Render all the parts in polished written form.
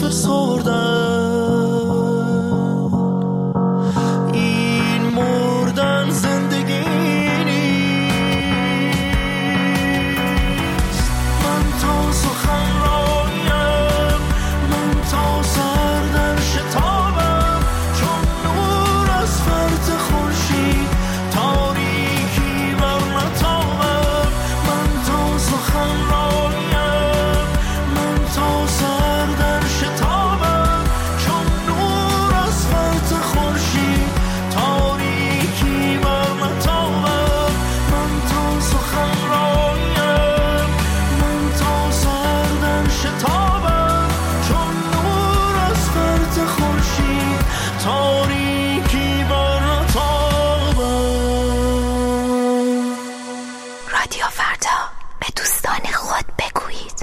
فسردن. این مردن زندگی نیست. من تا سخن رایم، من تا سر در شتابم، چون نور از فرط خورشید تاریکی بر نتابم. من تا سخن رایم، من تا سر در شتابم، چون نور از فرط خورشید تاریکی بر نتابم. من تا سخن رایم، من تا سر در شتابم، چون نور از فرط خورشید تاریکی بر نتابم. رادیو فردا، به دوستان خود بگویید.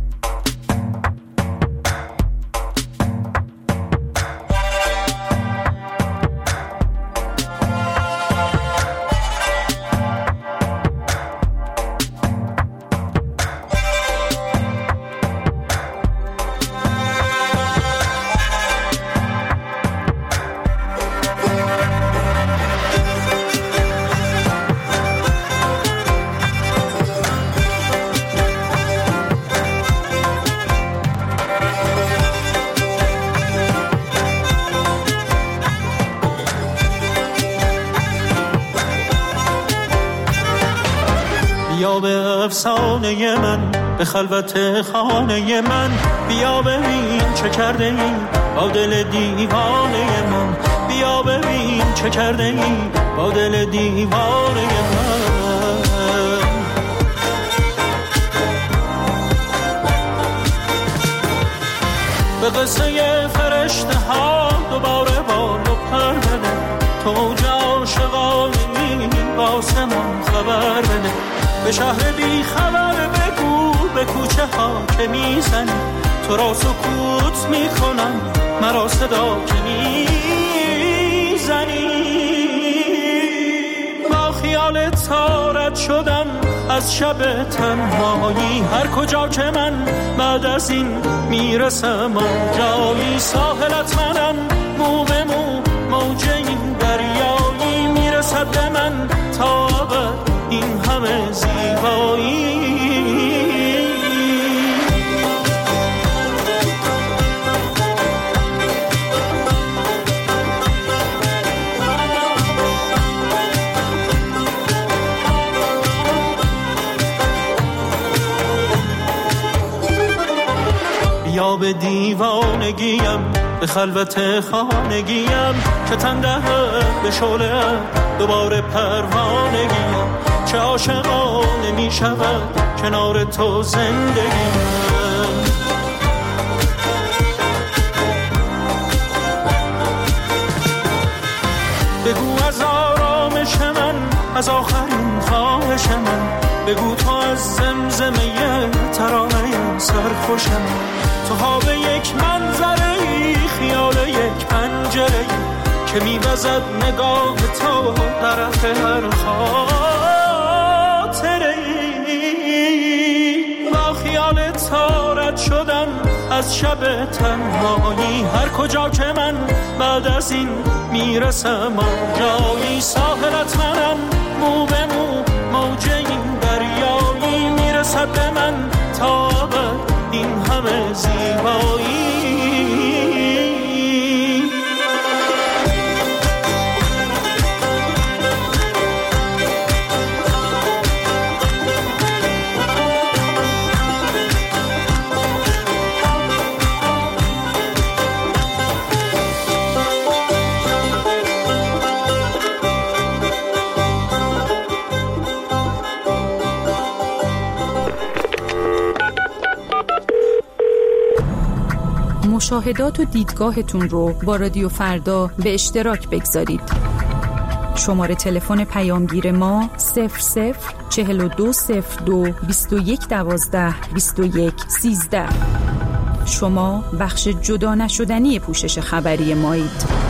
بیا به افسانه من، به خلوت خانه من، بیا ببین چه کرده ای با دل دیوانه من. بیا ببین چه کرده ای با دل دیوانه من. به قصه فرشته ها دوباره بال و پر بده، تو عاشقانی واسه من خبر بده. به شهر بی خبر بگو، به کوچه ها که میزنی، تو را سکوت میکنم، مرا صدا که میزنی. با خیال تارت شدم از شب تنهایی، هر کجا که من بعد از این میرسم آنجایی. ساحلت منم، مو به مو موج این دریایی، میرسد به من تا ابد این همه زیبایی. بیا به دیوانگیم، به خلوت خانگیم، که تن دهد به شعله دوباره پروانگیم. چه عاشقانه می شود کنار تو زندگیم. بگو از آرامش من، از آخرین خواهش من، بگو تو از زمزمه ترانه سرخوش من. تو ها به یک منظره، خیال یک پنجره که می‌وزد نگاه تو طرف هر خاطره. با خیال تارت شدم از شب تنهایی، هر کجا که من بعد از این میرسم آنجایی. ساحلت منم، مو به مو موج این دریایی، میرسد به من تا ابد این همه زیبایی. مشاهدات و دیدگاهتون رو با رادیو فردا به اشتراک بگذارید. شماره تلفن پیامگیر ما 004202 2112 2113. شما بخش جدا نشدنی پوشش خبری مایید.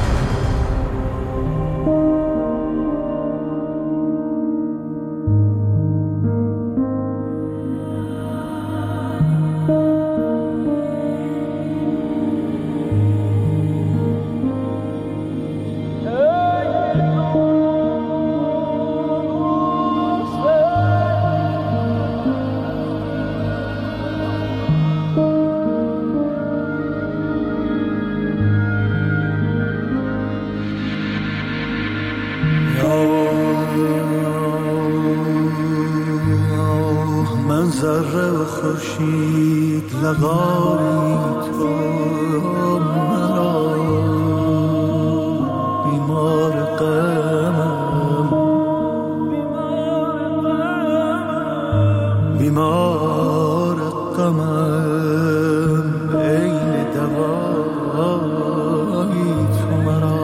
بخشید لقای تو مرا، بیمار غمم، بیمار غمم، عین دوایی تو مرا.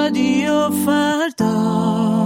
رادیو فردا.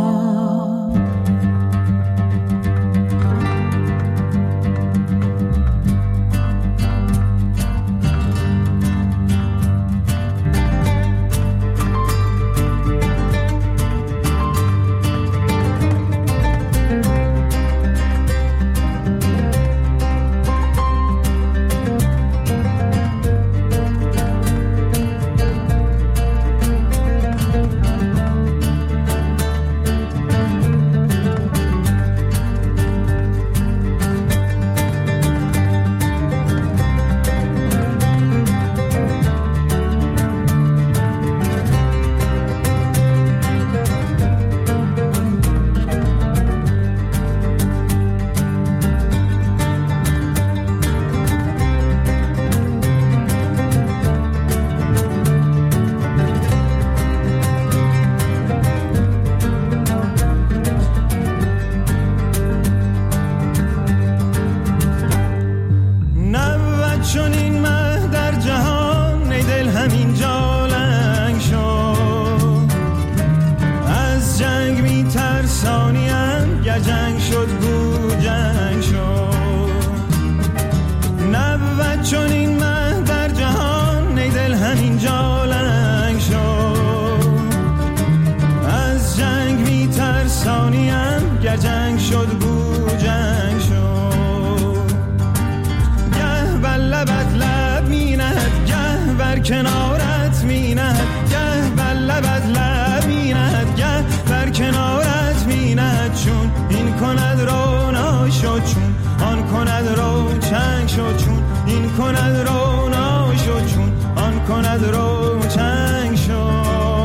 کنارت می‌نهد گه بر لبت لب می‌نهد گه بر کنارت می‌نهد چون این کند رونا شد چون آن کند رو چنگ شد چون این کند رونا شد چون آن کند رو چنگ شد.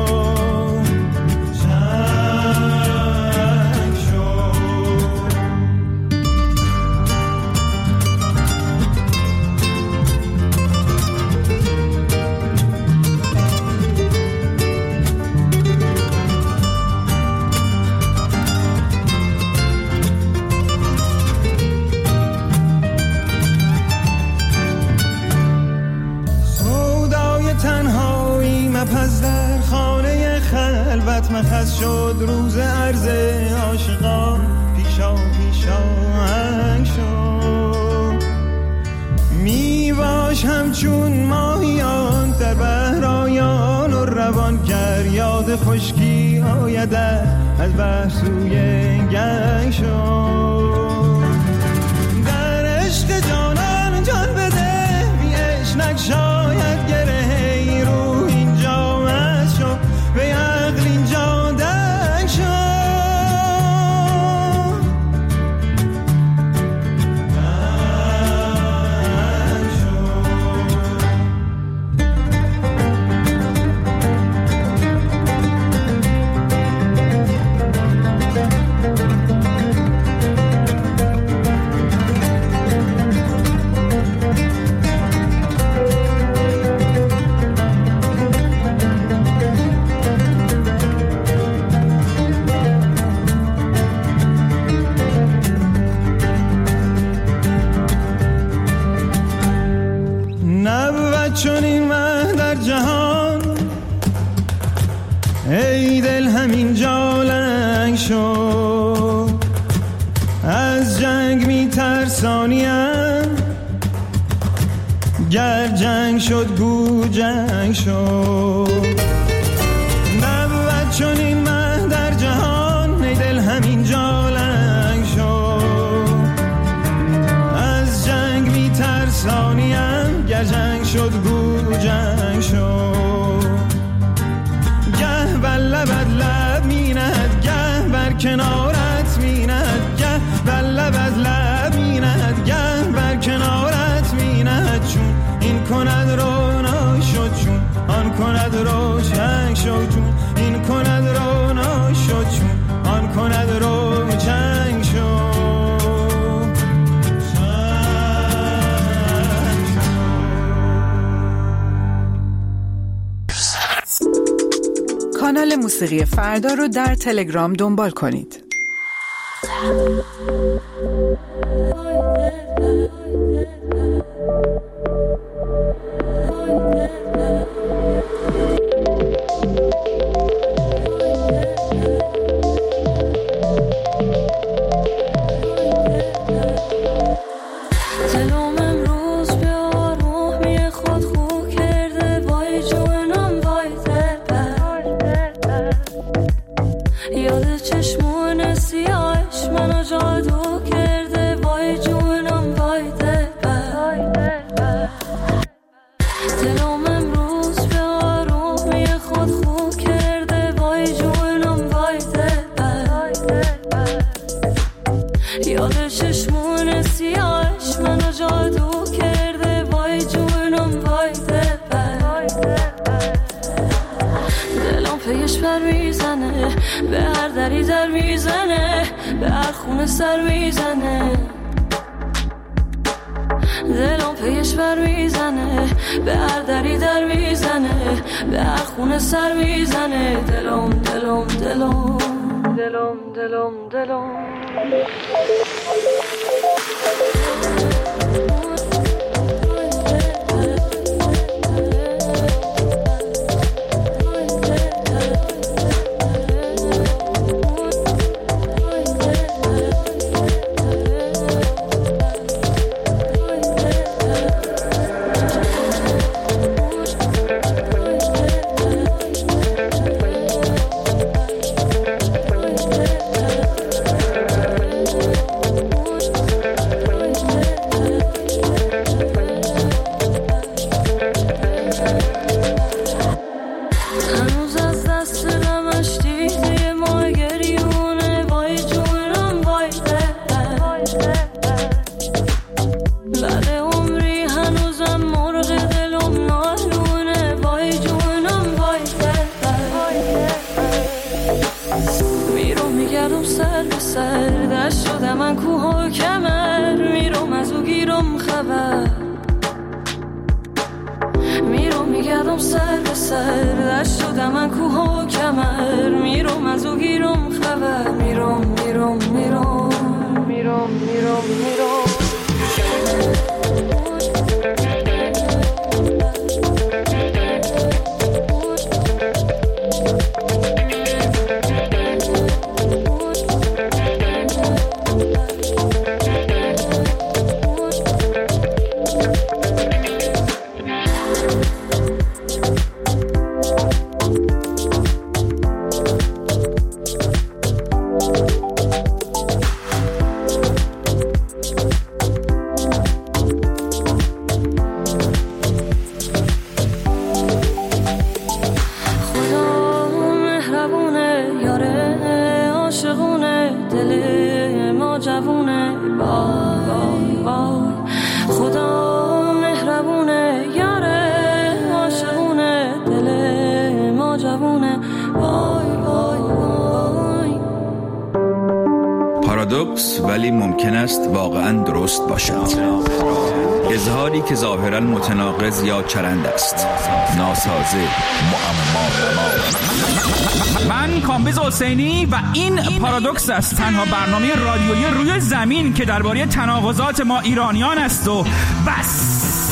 پس در خانه خلوت مخص شد روز عرض عاشقان پیشا هنگ شد. میواش همچون ماهیان در بحرایان و روان گر یاد خشکی آید از بحر سوی گنگ شد. در عشق جانان جان بده بی عشق شاید گره رو اینجا مست شد به عقل اینجا دنگ شد. چون این مه در جهان ای دل همین جا لنگ شد. از جنگ می ترسانیم گر جنگ شد گو جنگ شد. نبود چون این مه در جهان ای دل همین جا لنگ شد. از جنگ می ترسانیم گر جنگ شد گو جنگ شد. گه بر لبت لب می‌نهد گه بر کنارت می‌نهد گه بر لبت لب می‌نهد گه بر کنارت می‌نهد چون این کند رونا شد چون آن کند روشن شد چون این کند رونا شد چون آن کند روشن شد. کانال موسیقی فردا رو در تلگرام دنبال کنید. پیش پر میزنه، به هر دری در میزنه، به هر خونه سر میزنه. دلم پیش پر میزنه، به هر دری در میزنه، به هر خونه سر میزنه. دلم دلم دلم دلم دلم دلم پارادوکس ولی ممکن است واقعاً درست باشد. اظهاری که ظاهراً متناقض یا چرند است. ناسازه، معما. من کامبیز حسینی و این پارادوکس است، تنها برنامه رادیویی روی زمین که درباره تناقضات ما ایرانیان است و بس.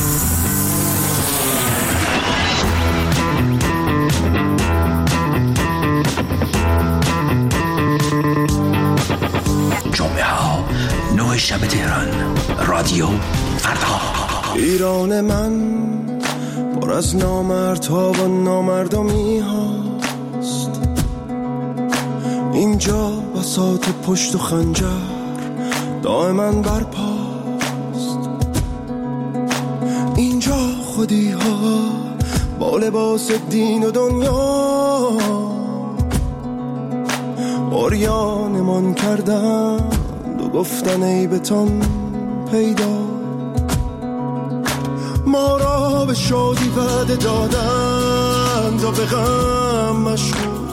جمعه ها 9 شب تهران، رادیو فردا. ایران من پر از نامردها و نامردمی هاست، اینجا بساط پشت و خنجر دائما برپاست، اینجا خودی ها با لباس دین و دنیا عریانمان کردند و گفتن ای بتان پیدا. ما را به شادی وعده دادند و به غم مشغول،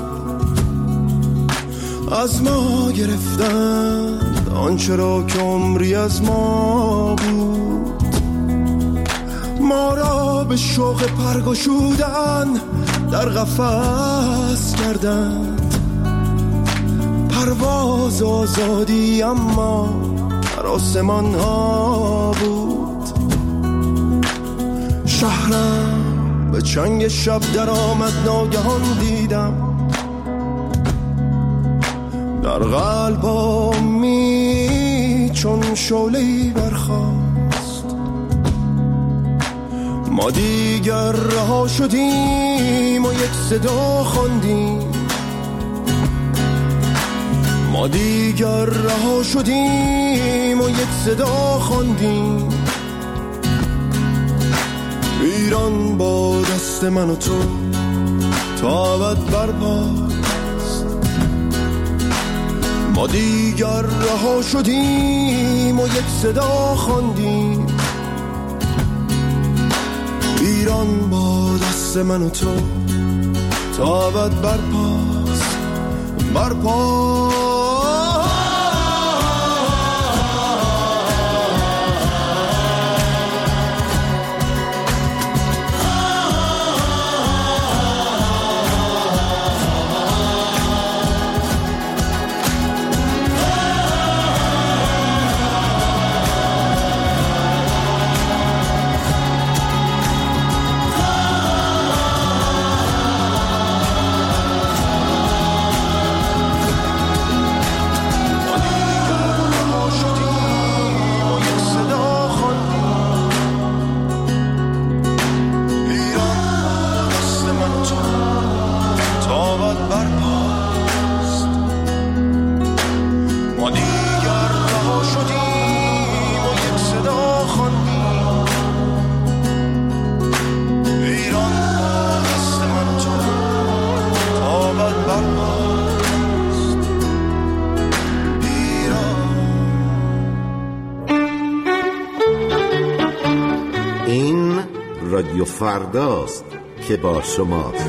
از ما گرفتند آنچه را که عمری از ما بود. ما را به شوق پرگشودن در قفس کردند، پرواز آزادی اما در آسمان ها بود. شهرم به چنگ شب در آمد، ناگهان دیدم در قلبامی چون شعله‌ای برخاست. ما دیگر رها شدیم و یک صدا خواندیم، ما دیگر رها شدیم و یک صدا خواندیم. ایران با دست من و تو تا ابد برپاست. ما دیگر رها شدیم و یک صدا خواندیم. ایران با دست من و تو تابد برپاست برپاست. رادیو فرداست که با شماست.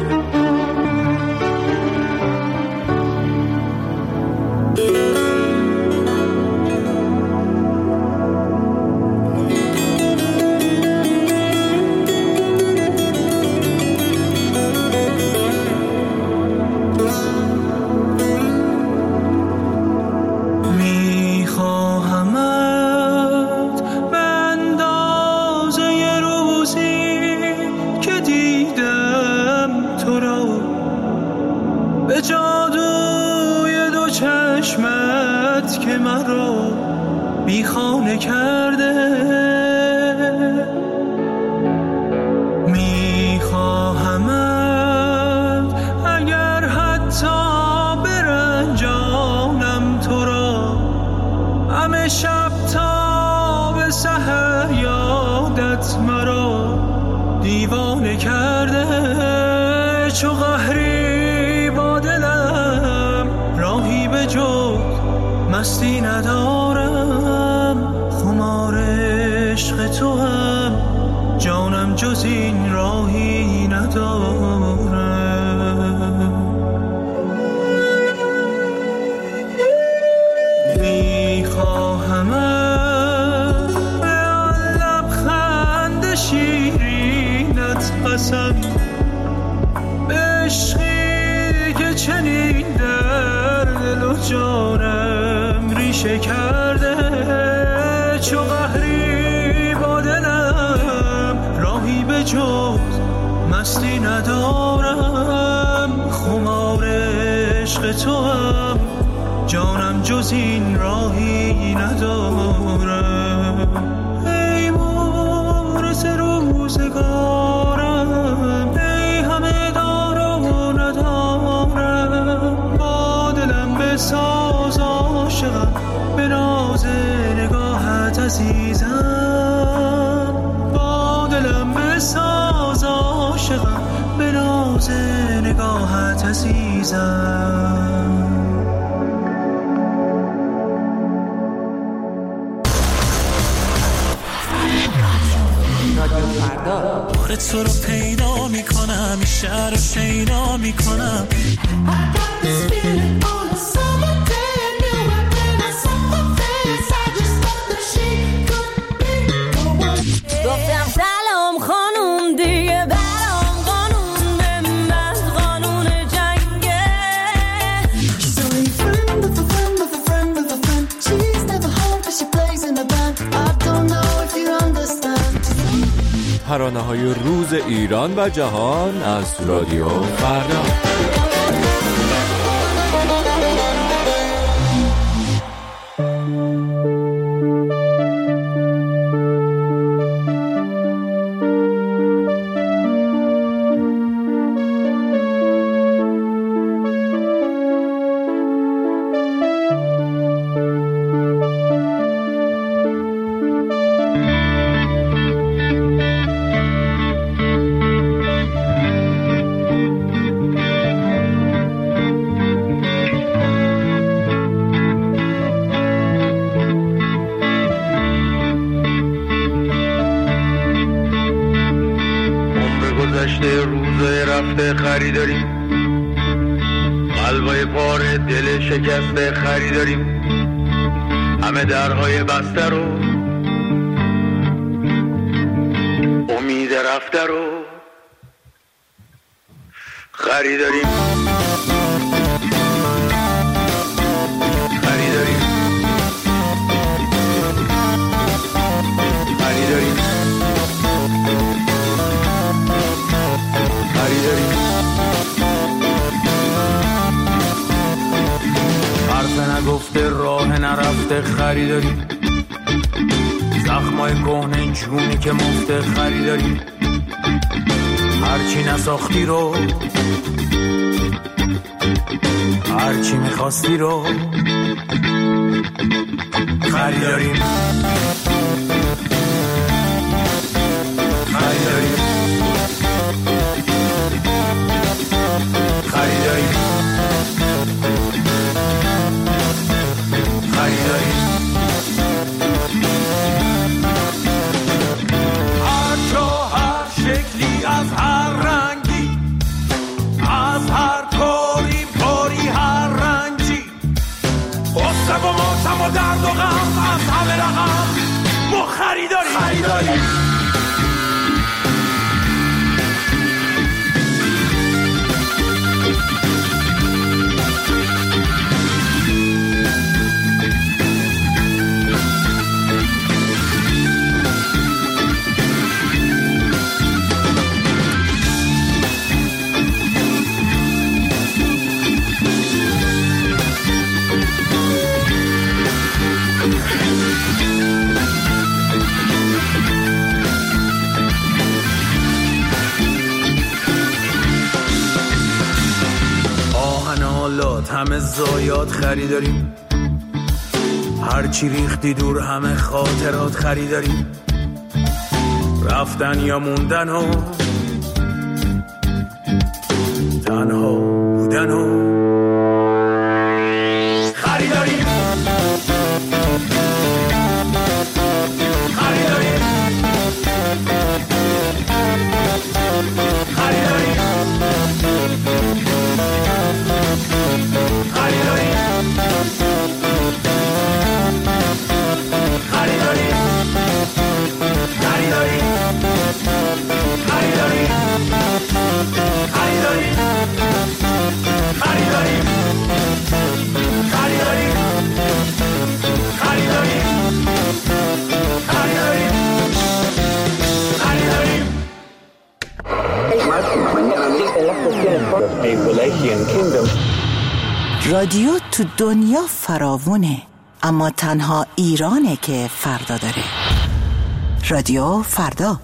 مستی ندارم، خمار عشق تو هم جانم جز این راهی ندارم. میخواهمم به آن لبخند شیرینت قسم، به عشقی که چنین در دل و جانم ریشه کرده، چو قهری با دلم راهی به جز مستی ندارم، خمار عشق تو هم جانم جز این راهی ندارم. ای مورس روزگارم، ای همه دار و ندارم، با دلم بساز عاشقم، به ناز نگاهت عزیزم، با دلم بساز عاشقم، به ناز نگاهت عزیزم. بار تو رو پیدا میکنم، این شهر رو شیدا میکنم. گفتم سلام خانوم، دیگه برام قانون به من قانون جنگه. So a friend of a friend of a friend of a friend, she's never home but she plays in a band. I don't know if you understand. ترانه‌های روز ایران و جهان از رادیو فردا. روزای رفته خریداریم حلوای پاره دل شکسته خریداریم، همه درهای بسته رو، امید رفته رو خریداریم. حرف نگفته راه نرفته خریداری، زخمای کهنه جونی که مفته خریداری، هرچی نساختی رو هرچی میخواستی رو خریداریم. خریداریم خریداریم خریداریم. هر جا هر شکلی از هر رنگی، از هر کاری کاری هر رنجی، غصه و ماتم و درد و غم از همه رقم ما خریداریم. خریداریم همه زایات خریداریم، هرچی ریختی دور همه خاطرات خریداریم، رفتن یا موندن و تنها بودن و خریداریم. خریداریم خریداریم رادیو تو دنیا فراوونه، اما تنها ایرانه که فردا داره. رادیو فردا.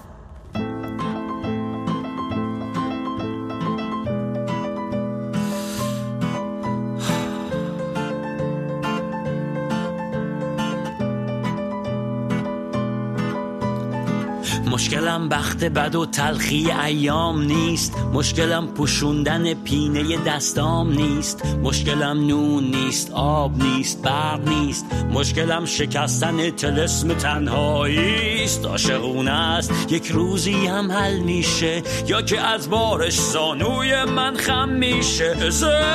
مشکلم بخت بد و تلخی ایام نیست، مشکلم پوشوندن پینه دستام نیست، مشکلم نون نیست، آب نیست، برق نیست، مشکلم شکستن طلسم تنهایی است. عاشقونه است یک روزی هم حل میشه، یا که از بارش زانوی من خم میشه.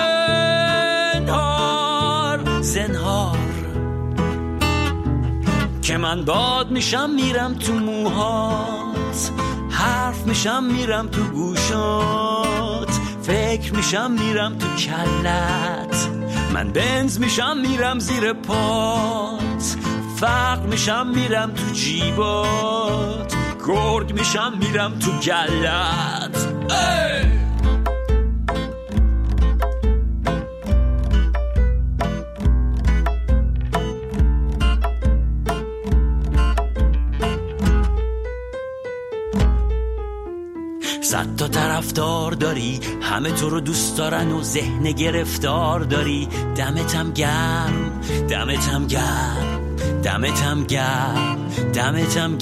زنهار زنهار که من باد میشم میرم تو موهات، حرف میشم میرم تو گوشات، فکر میشم میرم تو کلت، من بنز میشم میرم زیر پات، فقر میشم میرم تو جیبات، گرگ میشم میرم تو گلت. صد تا طرفدار داری، همه تو رو دوست دارن و ذهن گرفتار داری. دمتم گرم، دمتم گرم، دمتم گرم، دمتم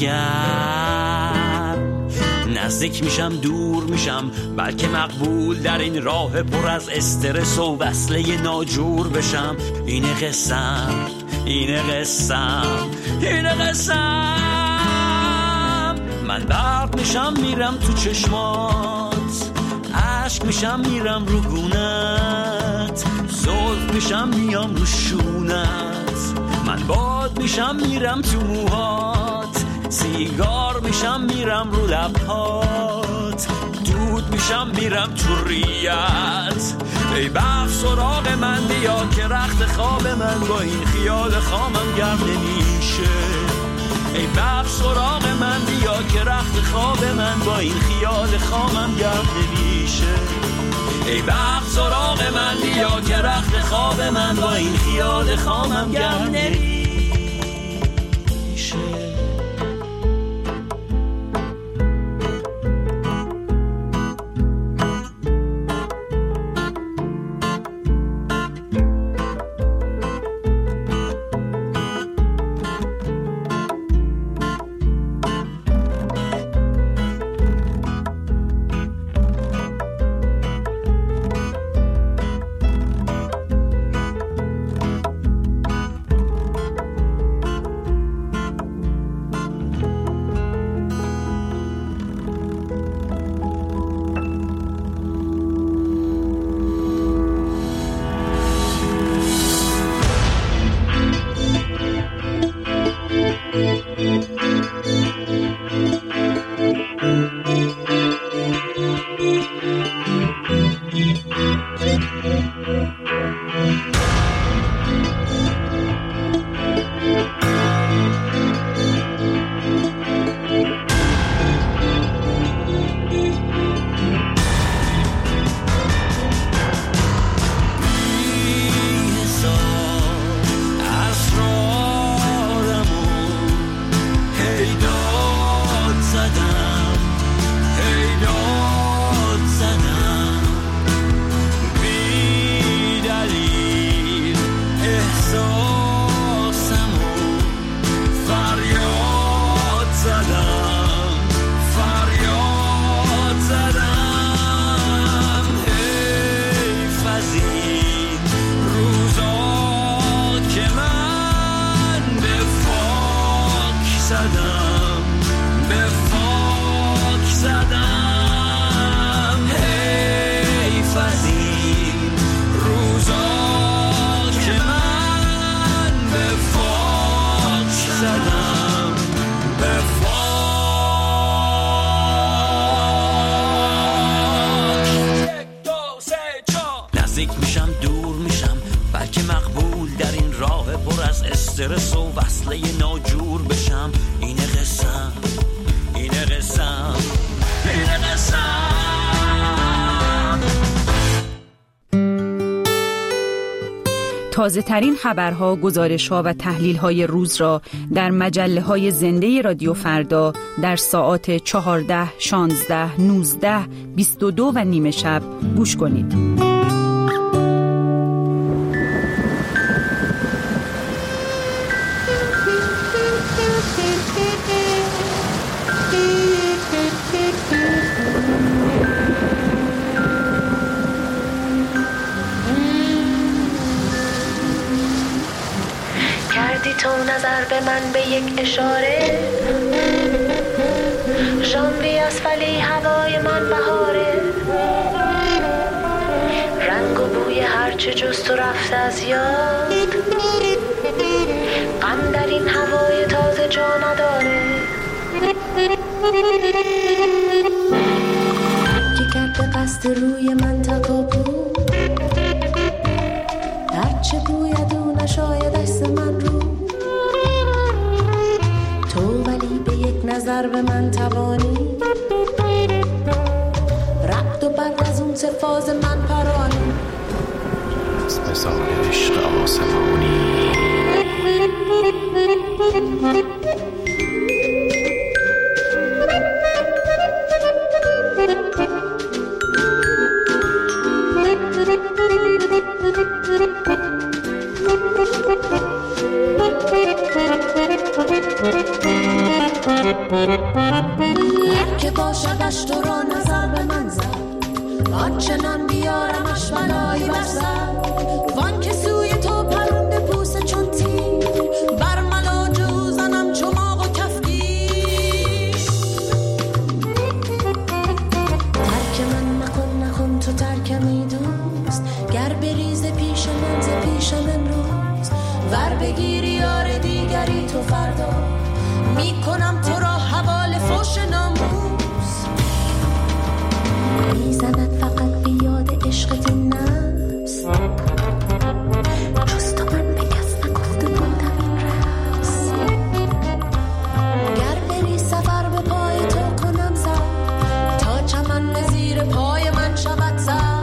گرم. نزدیک میشم دور میشم، بلکه مقبول در این راه پر از استرس و وصله ناجور بشم. اینه قسم، اینه قسم، اینه قسم. من برق میشم میرم تو چشمات، عشق میشم میرم رو گونت، زلف میشم میام رو شونت، من باد میشم میرم تو موهات، سیگار میشم میرم رو لبهات، دود میشم میرم تو ریت. ای بخت سراغ من بیا که رخت خواب من با این خیال خامم گرم نمیشه. ای بخت سراغ من بیا که رخت خواب من با این خیال خامم گرم نمیشه. ای بخت سراغ من بیا که رخت خواب من با این خیال خامم گرم نمیشه. استرس و وصله ناجور بشم. اینه قسم، اینه قسم، اینه قسم. تازه ترین خبرها، گزارش‌ها و تحلیل‌های روز را در مجله‌های زنده رادیو فردا در ساعات 14، 16، 19، 22 و نیمه شب گوش کنید. تو نظر به من به یک اشاره، ژانویه است ولی هوای من بهاره، رنگ و بوی هرچه جز تو رفته از یاد، غم در این هوای تازه جا نداره، که کرد قصد روی من تکاپو، هرچه بوید او نشاید دست من رو، نظر به من توانی، رعد و برق از اون فاز من پرانی، از بزار عشق آسمانی. که باشدش تو را نظر به من زد، آنچنان بیارمش بلایی بر سر، وان که سوی تو پرنده بوسه چون تیر، بر ملا جو زنم چماق و کفگیر. ترک من نکن نکن تو ترکمی دوست، گر بریز بگیری یار دیگری تو فردا میکنم تو را حوال فوش ناموس میزند فقط به یاد عشقت نفس جز تو من به کس نگفته بودم این رقص گر بری سفر به پای تو کنم سر تا چمن به زیر پای من شود سر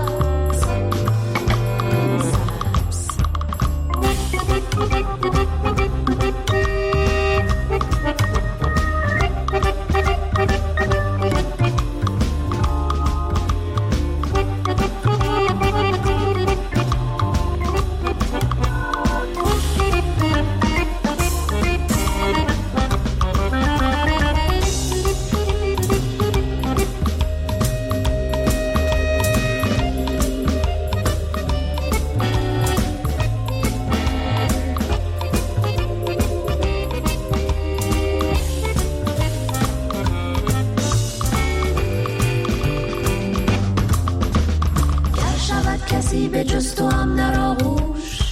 کسی به جز تو هم در آغوش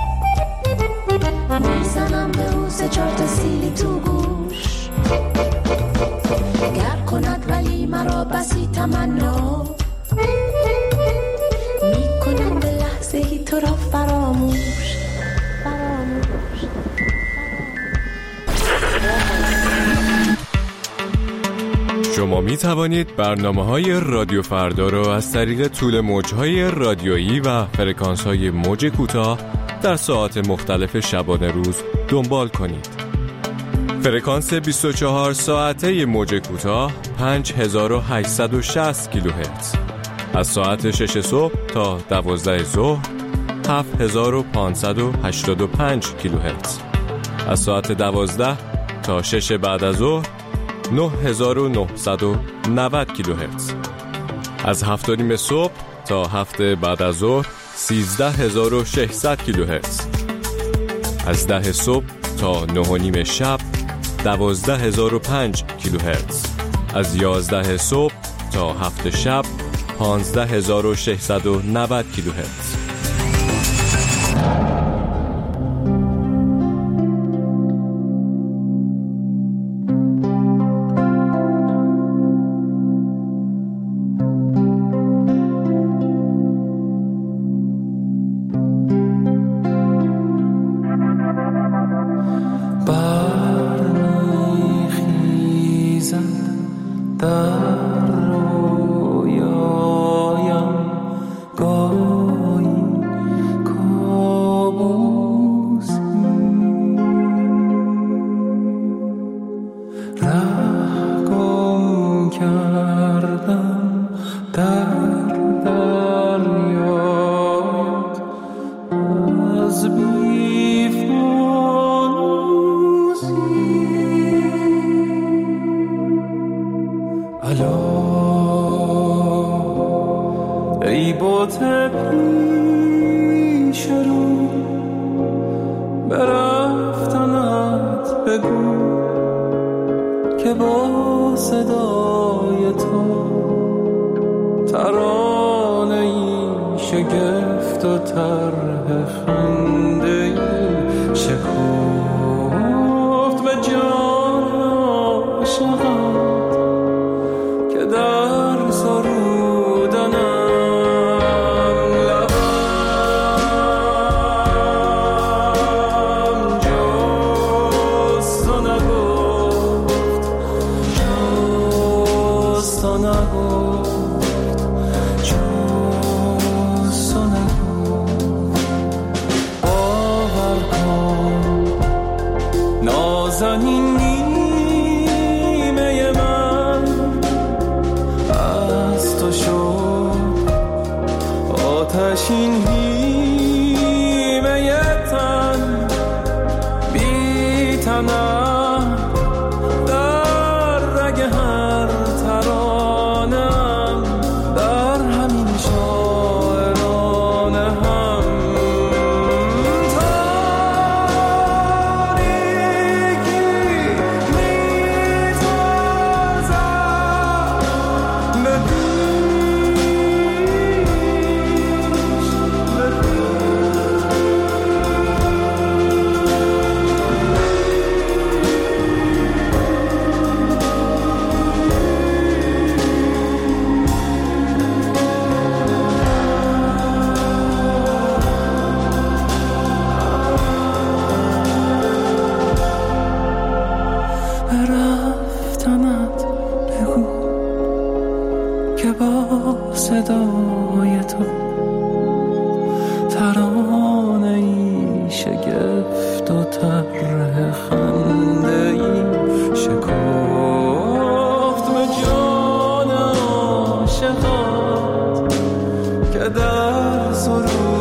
میزنم به او سه چار تا سیلی تو گوش گر کند ولی مرا بسی تمنا میکنم به لحظه ای تو را فراموش شما می توانید برنامه‌های رادیو فردا را از طریق طول موج‌های رادیویی و فرکانس‌های موج کوتاه در ساعات مختلف شبانه روز دنبال کنید. فرکانس 24 ساعته موج کوتاه 5860 کیلوهرتز. از ساعت 6 صبح تا 12 ظهر 7585 کیلوهرتز. از ساعت 12 تا 6 بعد از ظهر 9990 کیلوهرتز. از 7:30 صبح تا 7 بعد از ظهر 13600 کیلوهرتز. از 10 صبح تا 9:30 شب 12005 کیلوهرتز. از 11 صبح تا 7 شب 15690 کیلوهرتز. ای بوت پیش رو برفتنت بگو که با صدای تو ترانه ای شگفت و طرح خنده ای شکفت به جان عاشقت که در سرودنم نازنین نیمه من از تو شد آتشین هیمه تن بی تنم در رگ هر ترانم در همین شاعرانه هم که در سرود